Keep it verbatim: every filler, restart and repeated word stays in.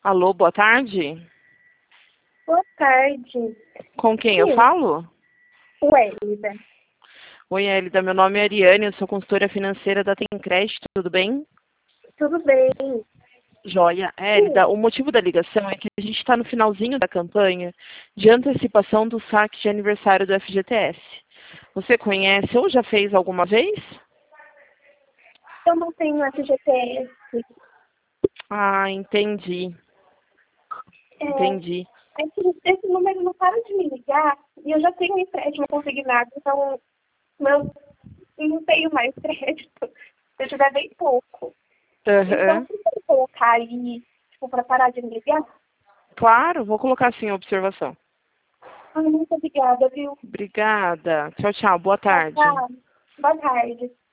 Alô, boa tarde. Boa tarde. Com quem eu Sim, falo? o Elida. Oi, Elida. Meu nome é Ariane, eu sou consultora financeira da Tem Crédito, tudo bem? Tudo bem? Joia. Sim, Elida, o motivo da ligação é que a gente está no finalzinho da campanha de antecipação do saque de aniversário do F G T S. Você conhece ou já fez alguma vez? eu não tenho F G T S. Ah, entendi. É, Entendi. esse, esse número não para de me ligar e eu já tenho um empréstimo consignado, então eu não tenho mais crédito. Eu tiver bem pouco. Então, Aham. se você colocar aí, tipo, para parar de me ligar, Claro, vou colocar assim a observação. ai, muito obrigada, viu? Obrigada. Tchau, tchau. Boa Tchau, tarde. tchau. Boa tarde.